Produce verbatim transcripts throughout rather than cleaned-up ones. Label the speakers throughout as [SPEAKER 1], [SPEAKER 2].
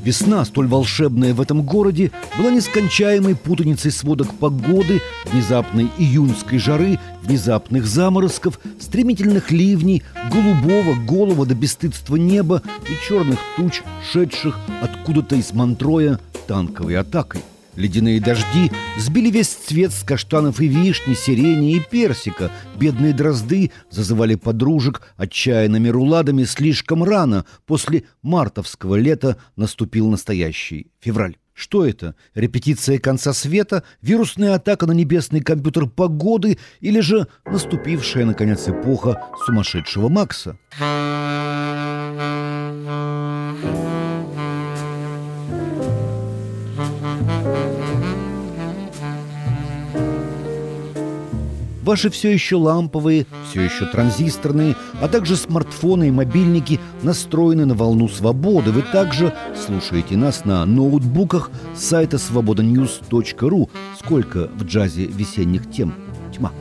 [SPEAKER 1] Весна, столь волшебная в этом городе, была нескончаемой путаницей сводок погоды, внезапной июньской жары, внезапных заморозков, стремительных ливней, голубого, голого до бесстыдства неба и черных туч, шедших откуда-то из Монтроя танковой атакой. Ледяные дожди сбили весь цвет с каштанов и вишни, сирени и персика. Бедные дрозды зазывали подружек отчаянными руладами слишком рано. После мартовского лета наступил настоящий февраль. Что это? Репетиция конца света? Вирусная атака на небесный компьютер погоды? Или же наступившая, наконец, эпоха сумасшедшего Макса? Ваши все еще ламповые, все еще транзисторные, а также смартфоны и мобильники настроены на волну свободы. Вы также слушаете нас на ноутбуках с сайта свобода ньюс точка ру. Сколько в джазе весенних тем? Тьма.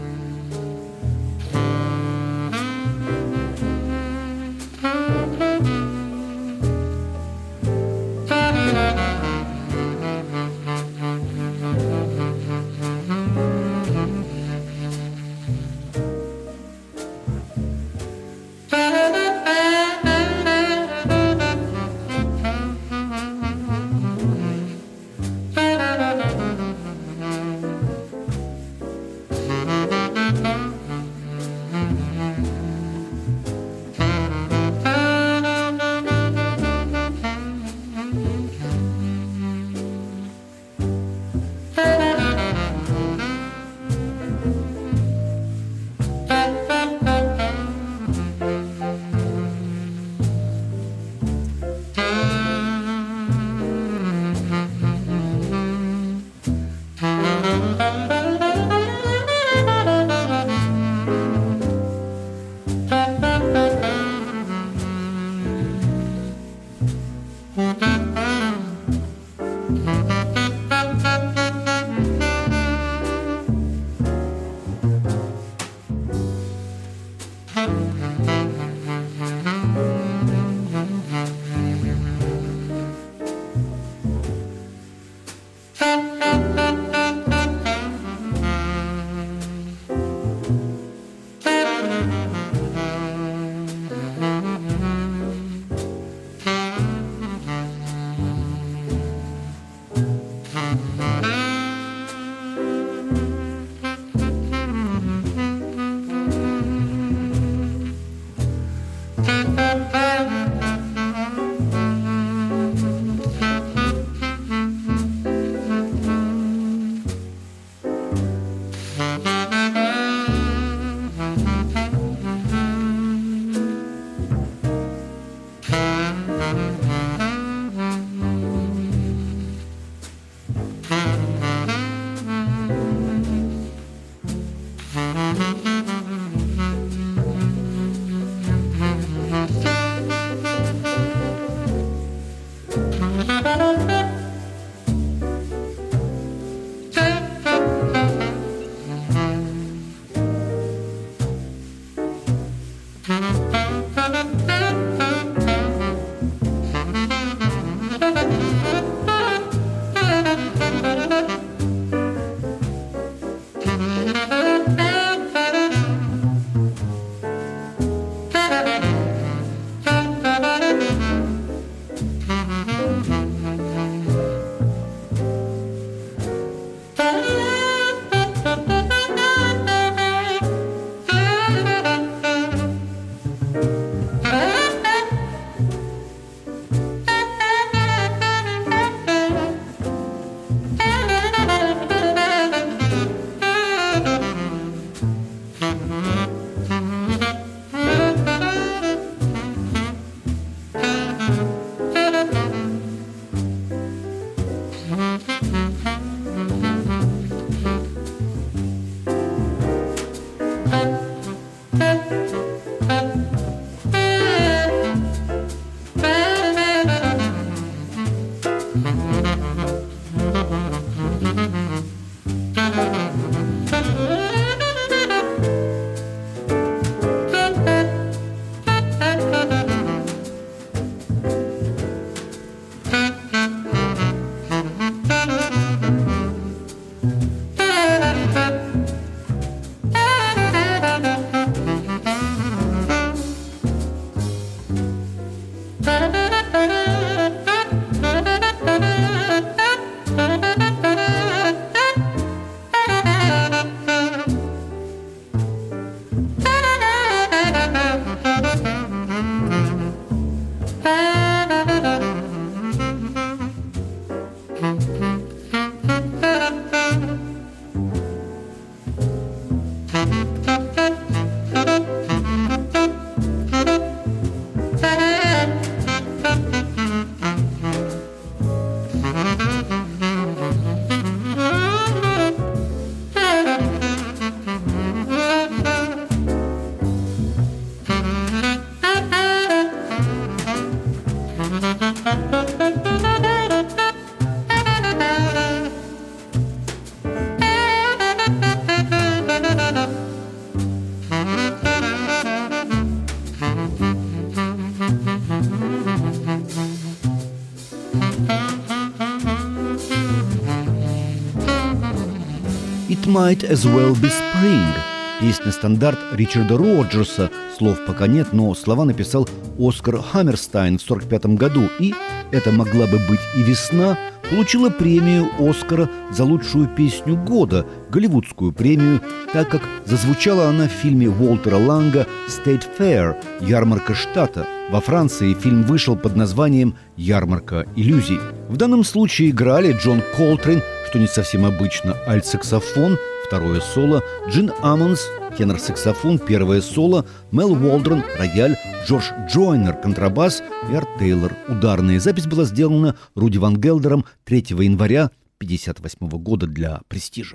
[SPEAKER 1] might as well be spring. Песня-стандарт Ричарда Роджерса. Слов пока нет, но слова написал Оскар Хаммерстайн в сорок пятом году. И «Это могла бы быть и весна» получила премию Оскара за лучшую песню года, голливудскую премию, так как зазвучала она в фильме Уолтера Ланга «State Fair» «Ярмарка штата». Во Франции фильм вышел под названием «Ярмарка иллюзий». В данном случае играли Джон Колтрейн, что не совсем обычно, альт-саксофон, второе соло, Джин Аммонс, тенор-саксофон, первое соло, Мел Уолдрон, рояль, Джордж Джойнер, контрабас и Арт Тейлор, ударная. Запись была сделана Руди Ван Гелдером третьего января тысяча девятьсот пятьдесят восьмого года для «Престижа».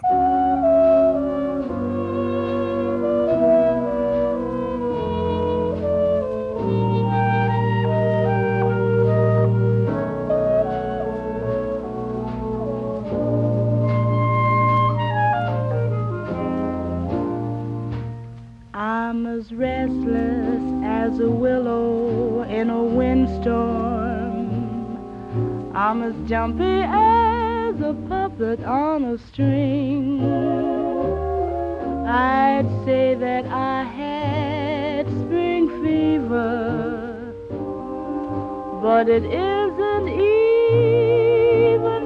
[SPEAKER 2] I'm as restless as a willow in a windstorm. I'm as jumpy as a puppet on a string. I'd say that I had spring fever, but it isn't even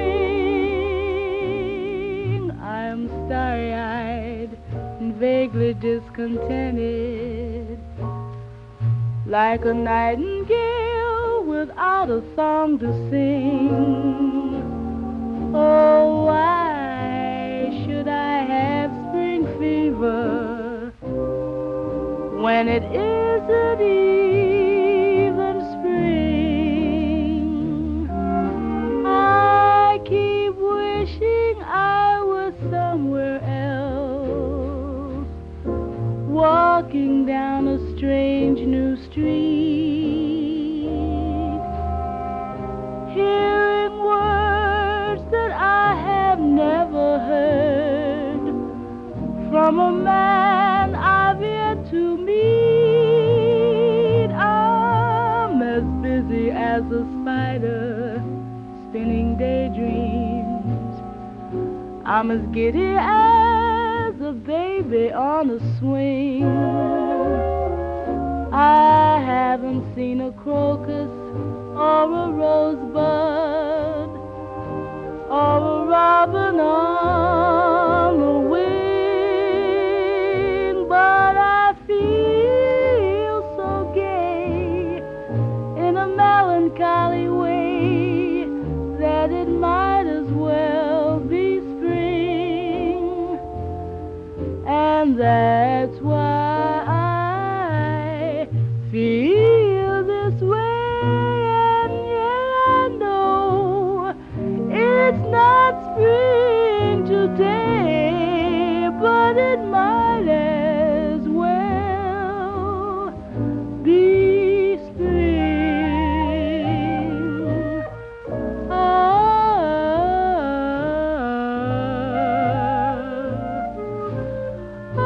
[SPEAKER 2] spring. I'm starry-eyed and vaguely discontented, like a nightingale without a song to sing. Oh, why should I have spring fever when it isn't even spring? I keep wishing I was somewhere else, walking down a strange new street, hearing words that I have never heard from a man I've yet to meet. I'm as busy as a spider spinning daydreams. I'm as giddy as a baby on a swing. I haven't seen a crocus or a rosebud or a robin on the wing, but I feel so gay in a melancholy way that it might as well be spring. And that's why I feel this way, and yet I know it's not spring today, but it might as well be spring. Ah, ah,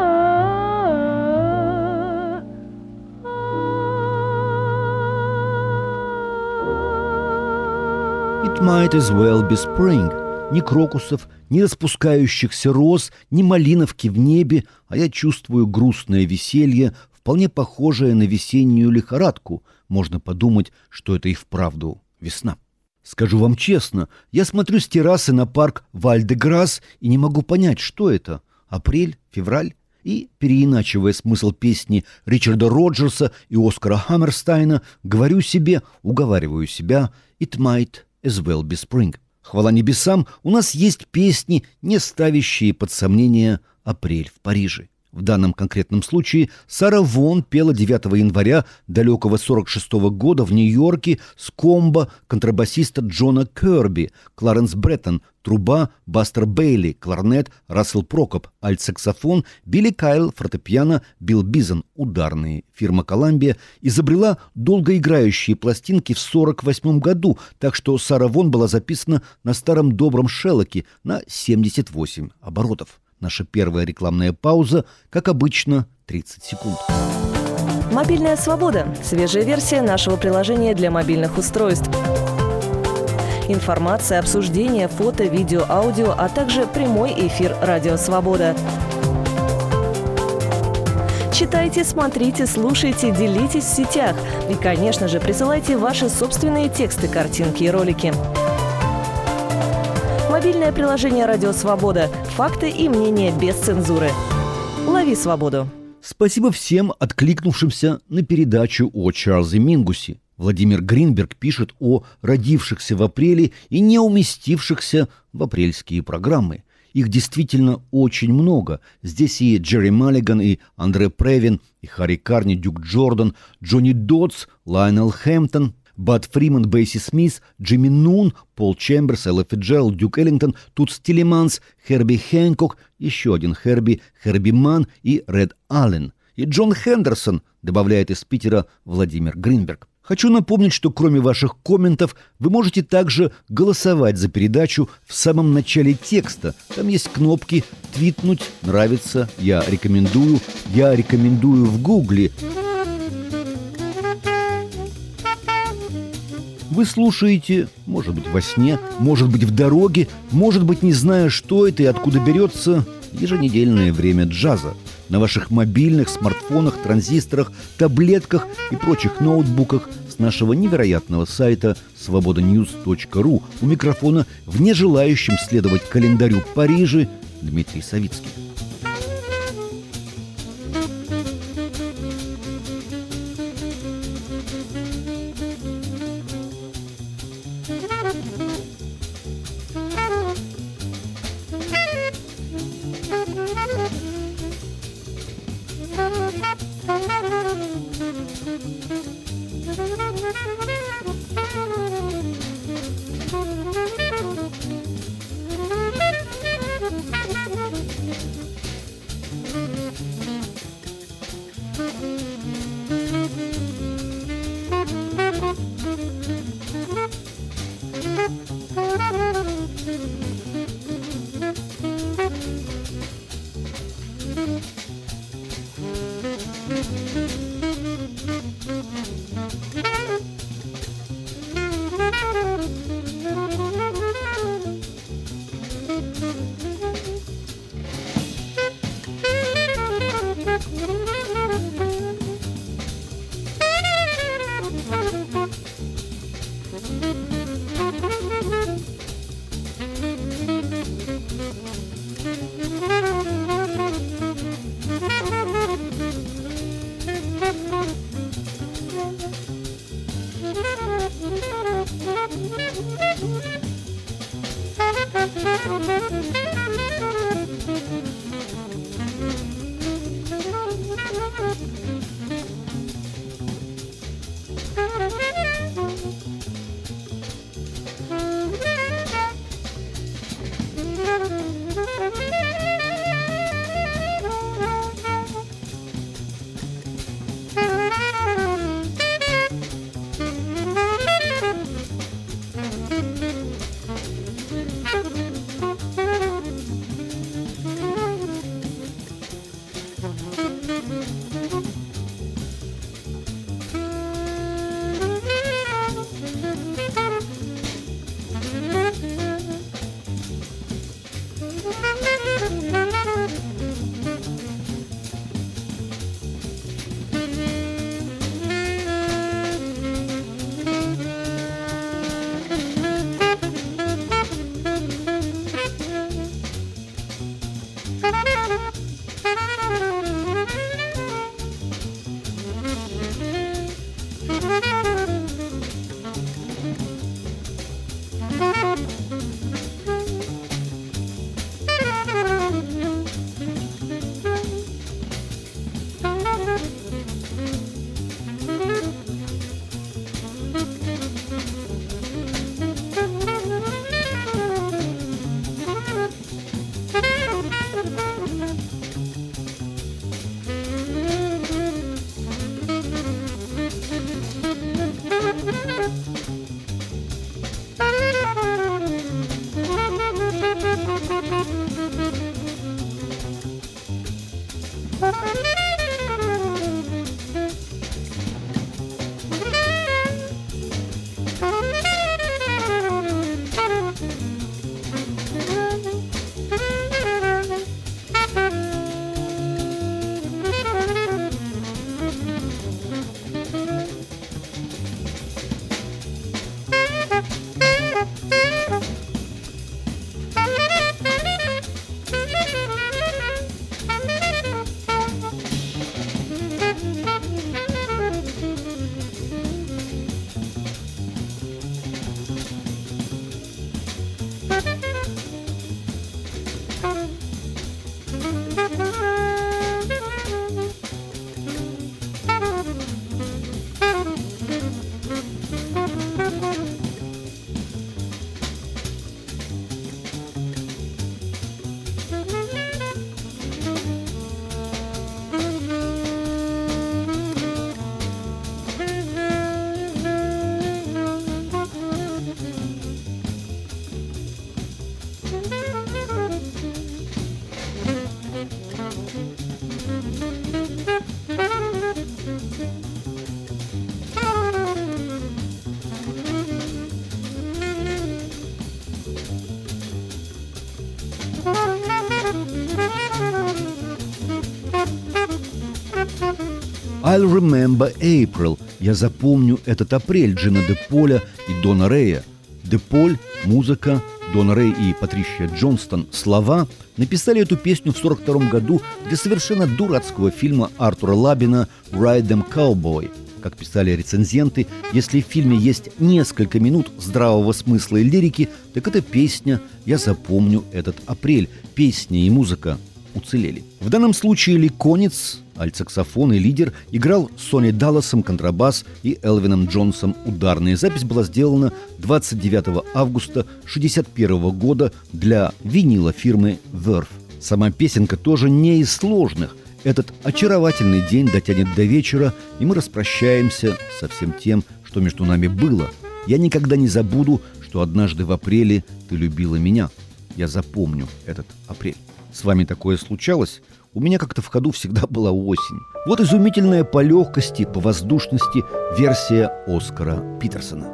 [SPEAKER 1] It might as well be spring. Ни крокусов, ни распускающихся роз, ни малиновки в небе, а я чувствую грустное веселье, вполне похожее на весеннюю лихорадку. Можно подумать, что это и вправду весна. Скажу вам честно, я смотрю с террасы на парк Валь-де-Грас и не могу понять, что это. Апрель, февраль? И, переиначивая смысл песни Ричарда Роджерса и Оскара Хаммерстайна, говорю себе, уговариваю себя, «It might as well be spring». Хвала небесам, у нас есть песни, не ставящие под сомнение «Апрель в Париже». В данном конкретном случае Сара Вон пела девятого января далекого сорок шестого года в Нью-Йорке с комбо контрабасиста Джона Керби, Кларенс Бреттон, труба, Бастер Бейли, кларнет, Рассел Прокоп, альт-саксофон, Билли Кайл, фортепиано, Билл Бизон, ударные. Фирма «Коламбия» изобрела долгоиграющие пластинки в сорок восьмом году, так что Сара Вон была записана на старом добром шеллоке на семьдесят восемь оборотов. Наша первая рекламная пауза, как обычно, тридцать секунд.
[SPEAKER 3] Мобильная свобода. Свежая версия нашего приложения для мобильных устройств. Информация, обсуждение, фото, видео, аудио, а также прямой эфир «Радио Свобода». Читайте, смотрите, слушайте, делитесь в сетях. И, конечно же, присылайте ваши собственные тексты, картинки и ролики. Мобильное приложение «Радио Свобода». Факты и мнения без цензуры. Лови свободу.
[SPEAKER 1] Спасибо всем, откликнувшимся на передачу о Чарльзе Мингусе. Владимир Гринберг пишет о родившихся в апреле и не уместившихся в апрельские программы. Их действительно очень много. Здесь и Джерри Маллиган, и Андре Превин, и Харри Карни, Дюк Джордан, Джонни Додс, Лайонел Хэмптон, Бад Фриман, Бейси Смит, Джимми Нун, Пол Чемберс, Элла Фиджеральд, Дюк Эллингтон, Тутс Тилеманс, Херби Хэнкок, еще один Херби, Херби Манн и Ред Аллен. И Джон Хендерсон, добавляет из Питера Владимир Гринберг. Хочу напомнить, что кроме ваших комментов вы можете также голосовать за передачу в самом начале текста. Там есть кнопки «Твитнуть», «Нравится», «Я рекомендую», «Я рекомендую» в Гугле. Вы слушаете, может быть, во сне, может быть, в дороге, может быть, не зная, что это и откуда берется, еженедельное время джаза. На ваших мобильных, смартфонах, транзисторах, таблетках и прочих ноутбуках с нашего невероятного сайта свобода ньюс точка ру. У микрофона, вне желающим следовать календарю Парижа, Дмитрий Савицкий. I'll remember April. Я запомню этот апрель Джина де Поля и Дона Рея. Де Поль – музыка, Дона Рей и Патришия Джонстон – слова – написали эту песню в сорок втором году для совершенно дурацкого фильма Артура Лабина «Ride Them Cowboy». Как писали рецензенты, если в фильме есть несколько минут здравого смысла и лирики, так это песня «Я запомню этот апрель». Песня и музыка уцелели. В данном случае Ли Конитс, альтсаксофон и лидер, играл с Сонни Далласом контрабас и Элвином Джонсом ударные. Запись была сделана двадцать девятого августа шестьдесят первого года для винила фирмы Verve. Сама песенка тоже не из сложных. Этот очаровательный день дотянет до вечера, и мы распрощаемся со всем тем, что между нами было. Я никогда не забуду, что однажды в апреле ты любила меня. Я запомню этот апрель. С вами такое случалось? У меня как-то в ходу всегда была осень. Вот изумительная по легкости, по воздушности версия Оскара Питерсона.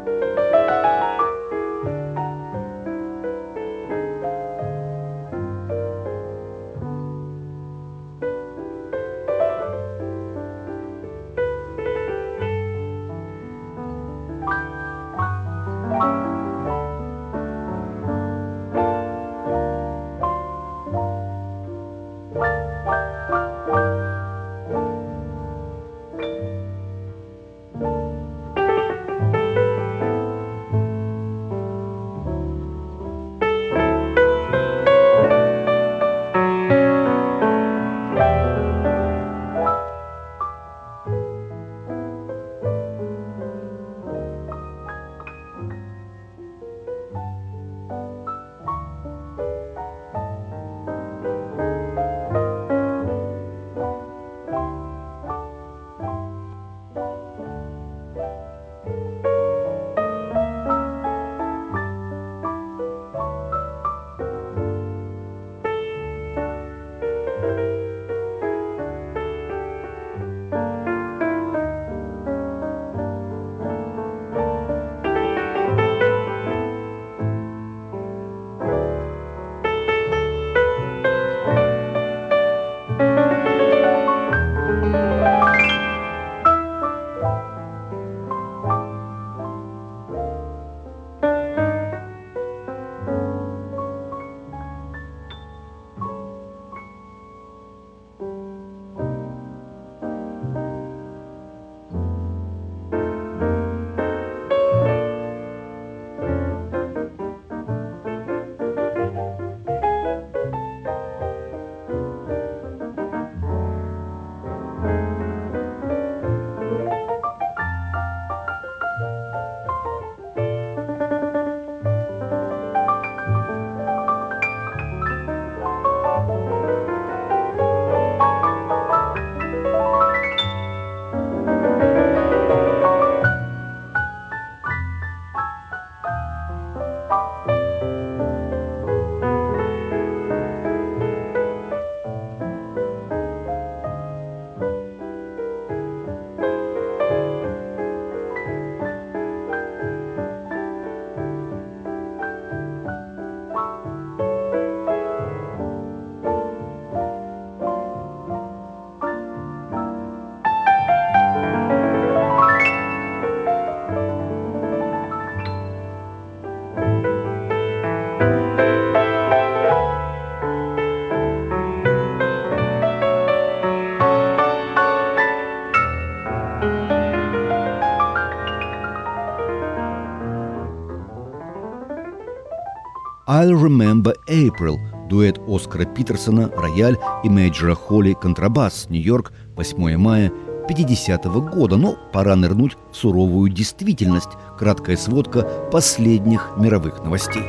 [SPEAKER 1] «I'll remember April» – дуэт Оскара Питерсона, рояль и Мейджора Холли, контрабас, Нью-Йорк, восьмое мая пятидесятого года. Но пора нырнуть в суровую действительность. Краткая сводка последних мировых новостей.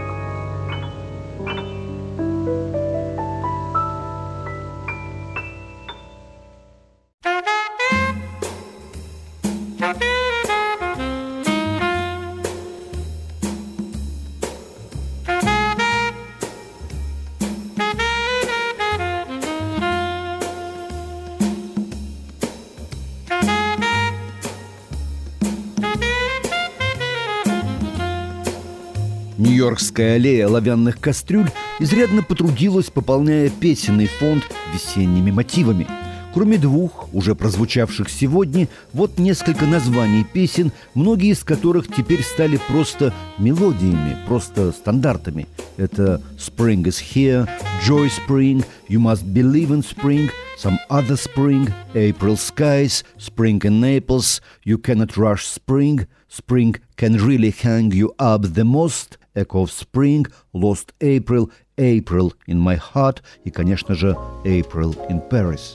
[SPEAKER 1] Нью-Йоркская аллея оловянных кастрюль изрядно потрудилась, пополняя песенный фонд весенними мотивами. Кроме двух, уже прозвучавших сегодня, вот несколько названий песен, многие из которых теперь стали просто мелодиями, просто стандартами. Это «Spring is here», «Joy Spring», «You must believe in spring», «Some other spring», «April skies», «Spring in Naples», «You cannot rush spring», «Spring can really hang you up the most», «Echo of spring», «Lost April», «April in my heart» и, конечно же, «April in Paris».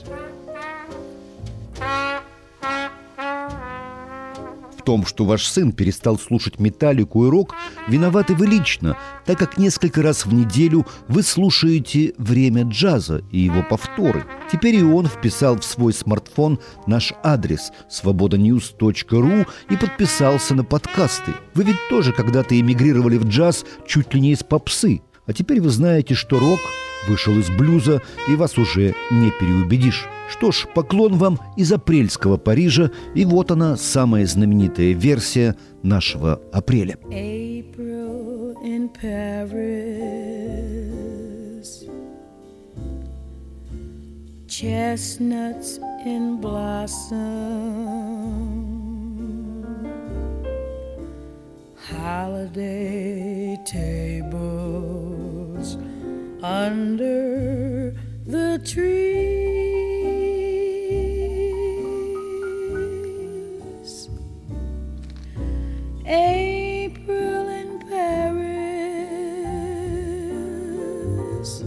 [SPEAKER 1] В том, что ваш сын перестал слушать металлику и рок, виноваты вы лично, так как несколько раз в неделю вы слушаете «Время джаза» и его повторы. Теперь и он вписал в свой смартфон наш адрес свобода ньюс точка ру и подписался на подкасты. Вы ведь тоже когда-то эмигрировали в джаз чуть ли не из попсы, а теперь вы знаете, что рок вышел из блюза, и вас уже не переубедишь. Что ж, поклон вам из апрельского Парижа, и вот она, самая знаменитая версия нашего апреля.
[SPEAKER 2] April in Paris, chestnuts in blossom, holiday tables under the trees. April in Paris,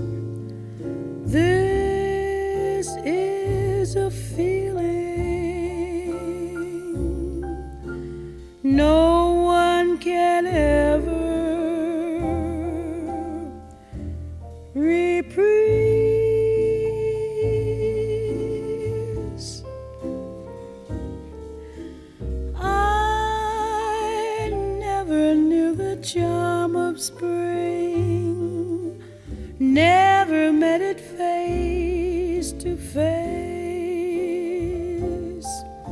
[SPEAKER 2] this is a feeling no one can ever reprise. I never knew the charm of spring, never met it face to face.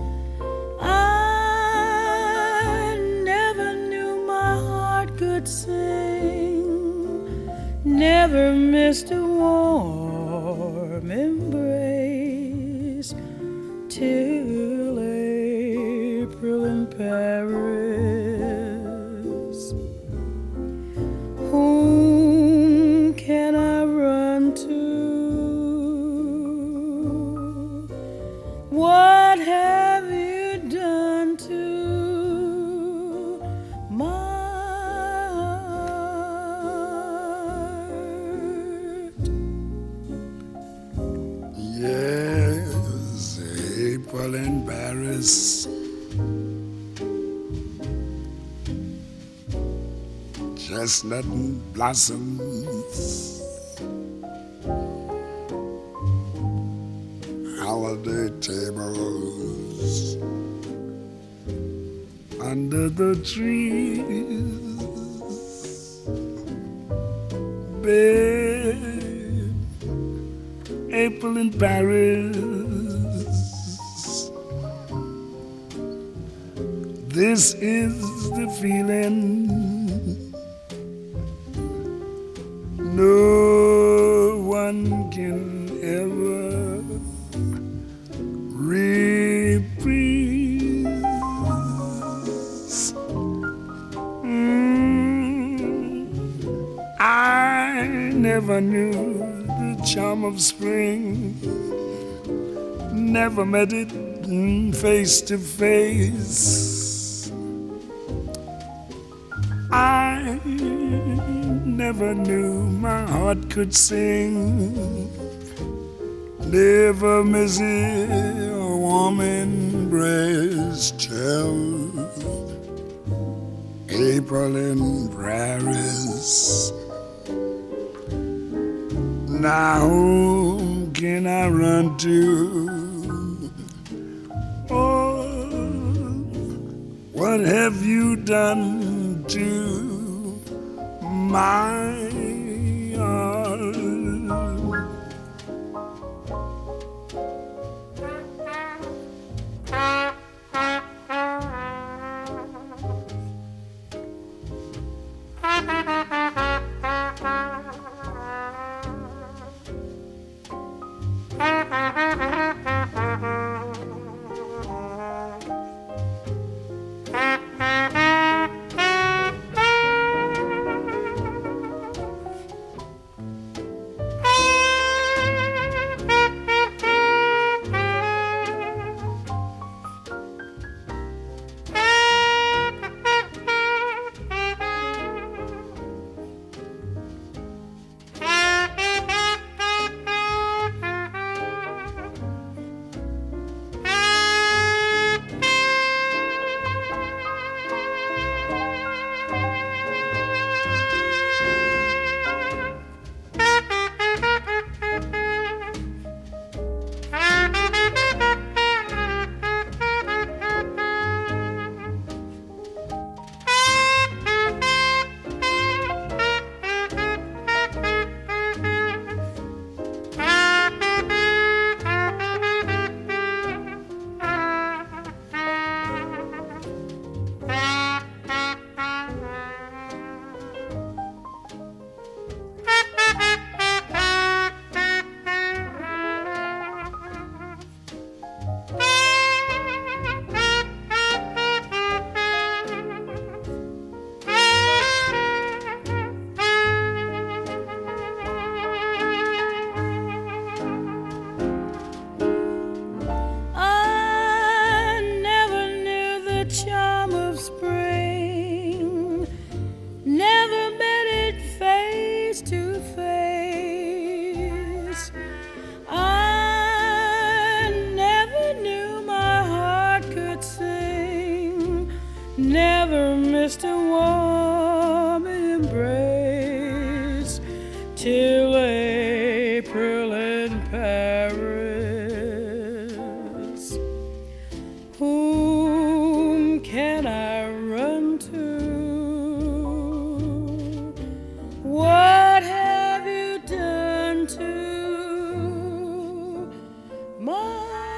[SPEAKER 2] I never knew my heart could sing, never missed a warm embrace till April in Paris. Whom can I run to? What have you done to my heart?
[SPEAKER 4] Yes, April in Paris, chestnut blossoms, holiday tables under the trees, babe, April in Paris. This is the feeling no one can ever reprise. Mm, I never knew the charm of spring, never met it face to face. I never knew my heart could sing, never miss a warm embrace till April in Paris. Now whom can I run to? Oh, what have you done to my heart?
[SPEAKER 2] just a warm embrace till April in Paris. Whom can I run to? What have you done to my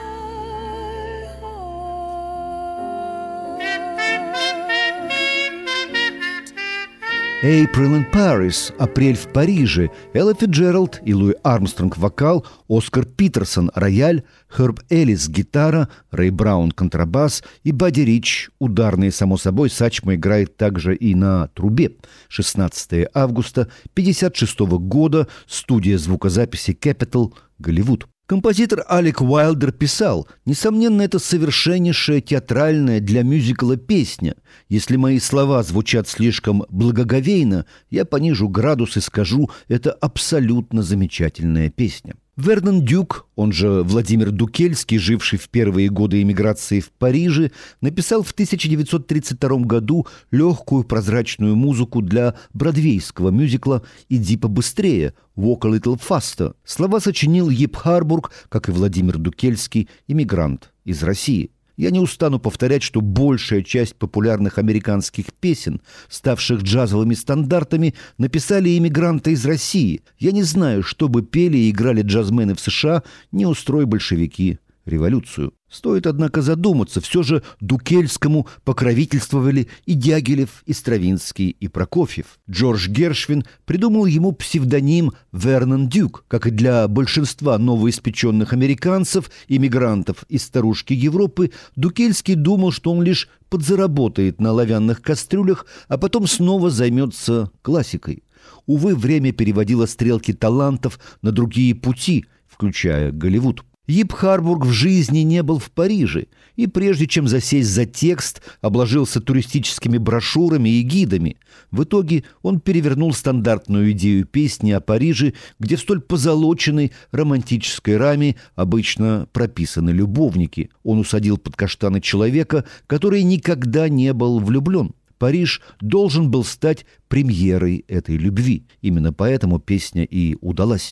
[SPEAKER 1] April in Paris, «Апрель в Париже», Элла Фицджеральд и Луи Армстронг – вокал, Оскар Питерсон – рояль, Херб Эллис – гитара, Рэй Браун – контрабас и Бадди Рич – ударные, само собой. Сачма играет также и на трубе. шестнадцатого августа пятьдесят шестого года, студия звукозаписи Capitol, Голливуд. Композитор Алек Уайлдер писал: «Несомненно, это совершеннейшая театральная для мюзикла песня. Если мои слова звучат слишком благоговейно, я понижу градус и скажу, это абсолютно замечательная песня». Вернон Дюк, он же Владимир Дукельский, живший в первые годы эмиграции в Париже, написал в тысяча девятьсот тридцать втором году легкую прозрачную музыку для бродвейского мюзикла «Иди побыстрее» «Walk a Little Faster». Слова сочинил Йип Харбург, как и Владимир Дукельский, иммигрант из России. Я не устану повторять, что большая часть популярных американских песен, ставших джазовыми стандартами, написали иммигранты из России. Я не знаю, что бы пели и играли джазмены в США, не устрой большевики революцию. Стоит, однако, задуматься, все же Дукельскому покровительствовали и Дягилев, и Стравинский, и Прокофьев. Джордж Гершвин придумал ему псевдоним Вернон Дюк. Как и для большинства новоиспеченных американцев, иммигрантов из старушки Европы, Дукельский думал, что он лишь подзаработает на оловянных кастрюлях, а потом снова займется классикой. Увы, время переводило стрелки талантов на другие пути, включая Голливуд. Йип Харбург в жизни не был в Париже, и прежде чем засесть за текст, обложился туристическими брошюрами и гидами. В итоге он перевернул стандартную идею песни о Париже, где в столь позолоченной романтической раме обычно прописаны любовники. Он усадил под каштаны человека, который никогда не был влюблен. Париж должен был стать премьерой этой любви. Именно поэтому песня и удалась.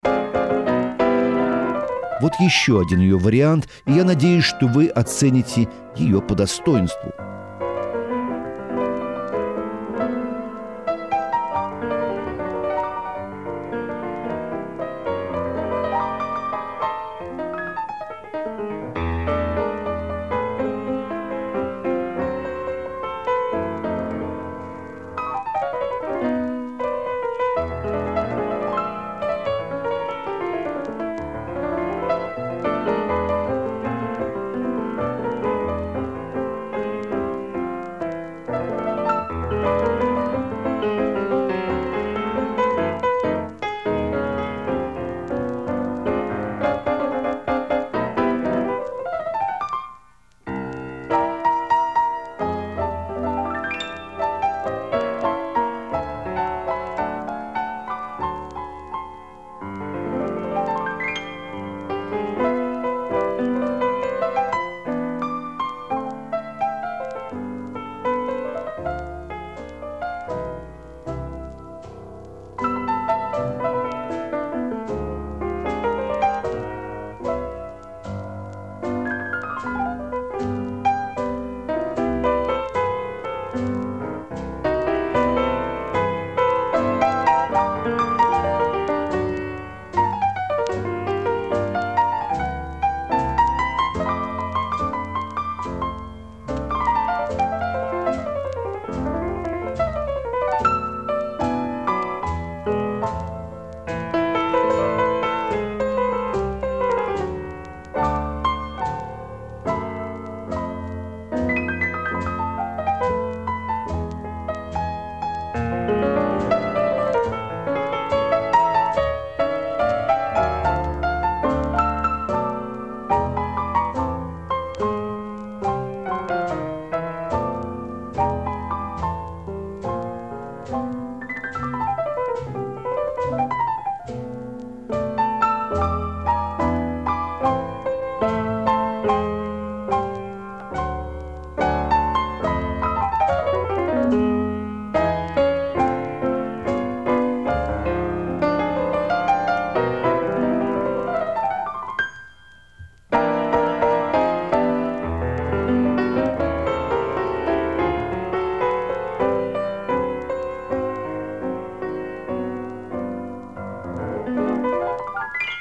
[SPEAKER 1] Вот еще один ее вариант, и я надеюсь, что вы оцените ее по достоинству.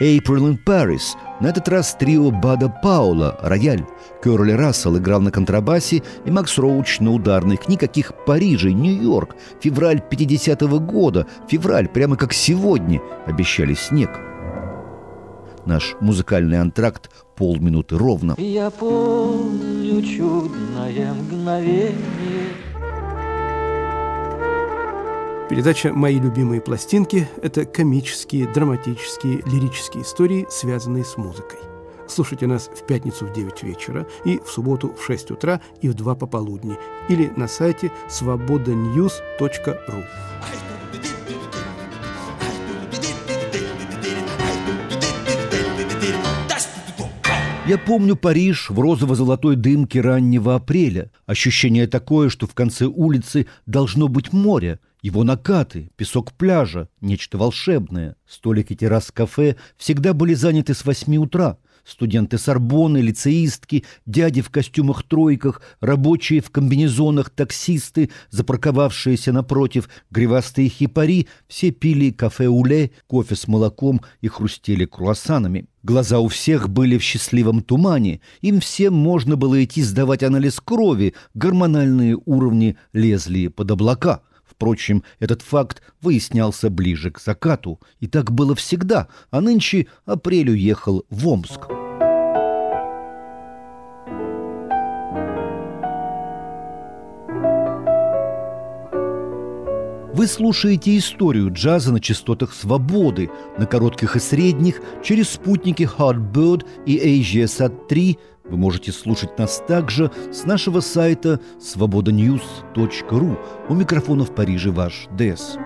[SPEAKER 1] «April in Paris». На этот раз трио Бада Паула, рояль. Кёрли Рассел играл на контрабасе и Макс Роуч на ударных. Никаких Парижей, Нью-Йорк. Февраль пятидесятого года. Февраль, прямо как сегодня. Обещали снег. Наш музыкальный антракт полминуты ровно.
[SPEAKER 5] Я помню чудное мгновение.
[SPEAKER 6] Передача «Мои любимые пластинки» – это комические, драматические, лирические истории, связанные с музыкой. Слушайте нас в пятницу в девять вечера и в субботу в шесть утра и в два пополудни или на сайте свобода ньюс точка ру.
[SPEAKER 1] Я помню Париж в розово-золотой дымке раннего апреля. Ощущение такое, что в конце улицы должно быть море. Его накаты, песок пляжа, нечто волшебное. Столики террас кафе всегда были заняты с восьми утра. Студенты Сорбонны, лицеистки, дяди в костюмах-тройках, рабочие в комбинезонах, таксисты, запарковавшиеся напротив, гривастые хипари – все пили кафе-уле, кофе с молоком и хрустели круассанами. Глаза у всех были в счастливом тумане. Им всем можно было идти сдавать анализ крови, гормональные уровни лезли под облака. Впрочем, этот факт выяснялся ближе к закату. И так было всегда, а нынче апрель уехал в Омск. Вы слушаете историю джаза на частотах свободы, на коротких и средних, через спутники Hotbird и AsiaSat три. Вы можете слушать нас также с нашего сайта свобода ньюс точка ру. У микрофона в Париже ваш Дэс.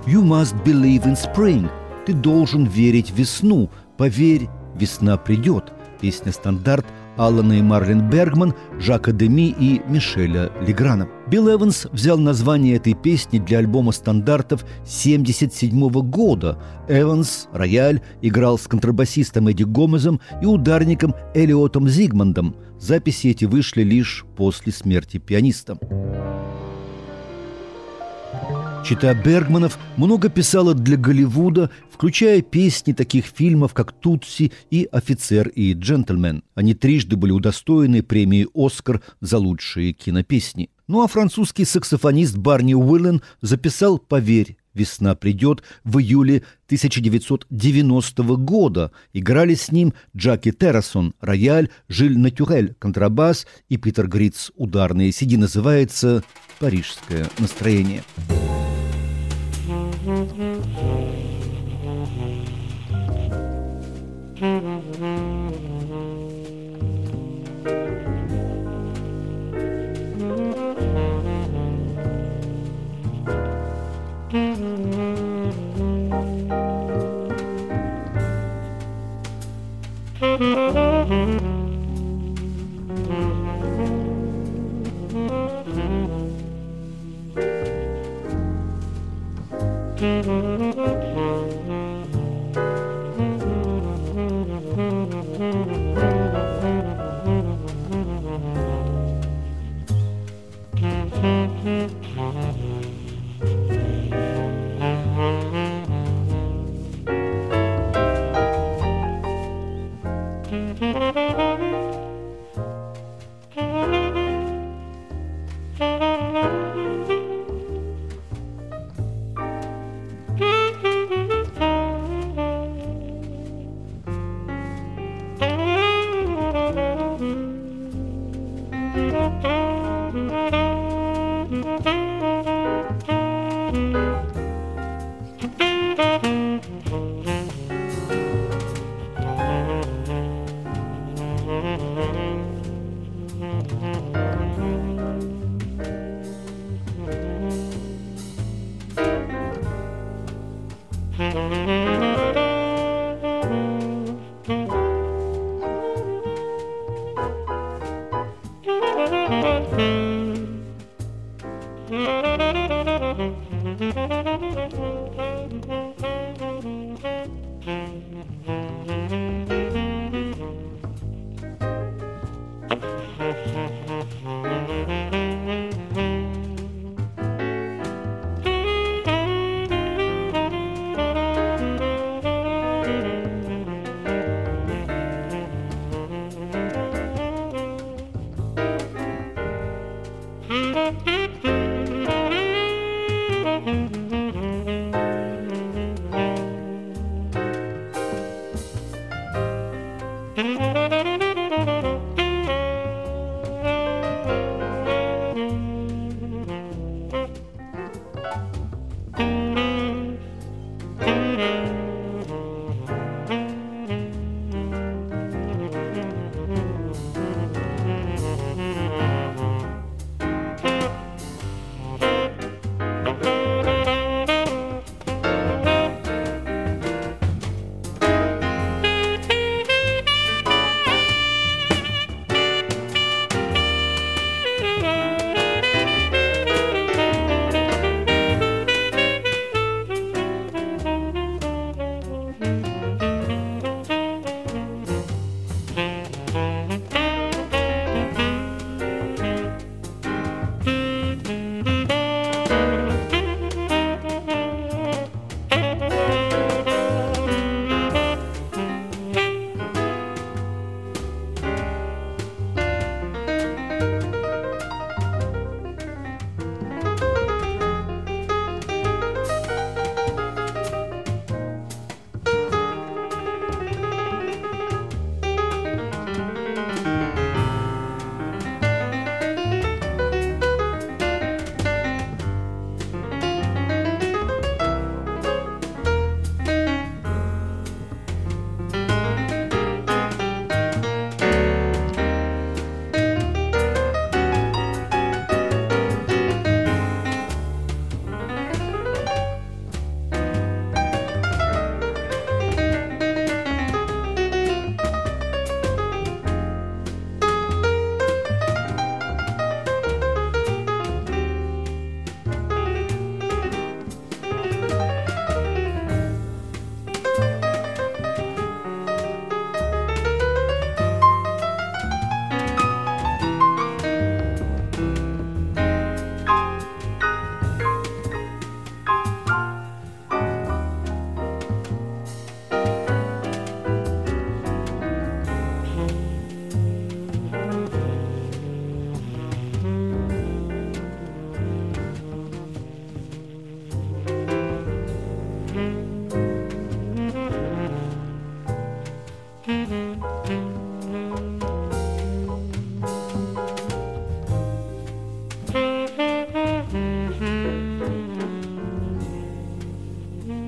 [SPEAKER 1] «You must believe in spring». «Ты должен верить в весну». «Поверь, весна придет». Песня-стандарт Алана и Марлен Бергман, Жака Деми и Мишеля Леграна. Билл Эванс взял название этой песни для альбома стандартов семьдесят седьмого года. Эванс, рояль, играл с контрабасистом Эдди Гомезом и ударником Элиотом Зигмандом. Записи эти вышли лишь после смерти пианиста. Чита Бергманов много писала для Голливуда, включая песни таких фильмов, как «Тутси» и «Офицер и джентльмен». Они трижды были удостоены премии «Оскар» за лучшие кинопесни. Ну а французский саксофонист Барни Уиллен записал «Поверь, весна придет» в июле тысяча девятьсот девяностого года. Играли с ним Джаки Террасон, рояль, Жиль Натюрель, контрабас и Питер Гриц, ударные. Си Ди называется «Парижское настроение».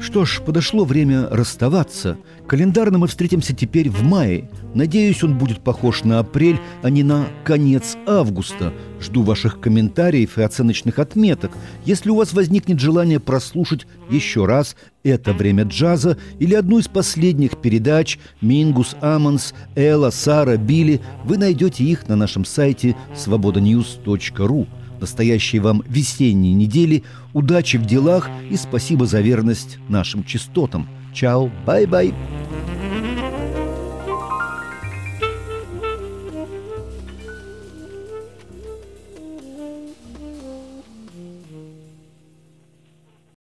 [SPEAKER 1] Что ж, подошло время расставаться. Календарно мы встретимся теперь в мае. Надеюсь, он будет похож на апрель, а не на конец августа. Жду ваших комментариев и оценочных отметок. Если у вас возникнет желание прослушать еще раз «Это время джаза» или одну из последних передач «Мингус Амонс», «Элла», «Сара», «Билли», вы найдете их на нашем сайте свобода ньюс точка ру. Настоящей вам весенней недели, удачи в делах и спасибо за верность нашим частотам. Чао, бай-бай!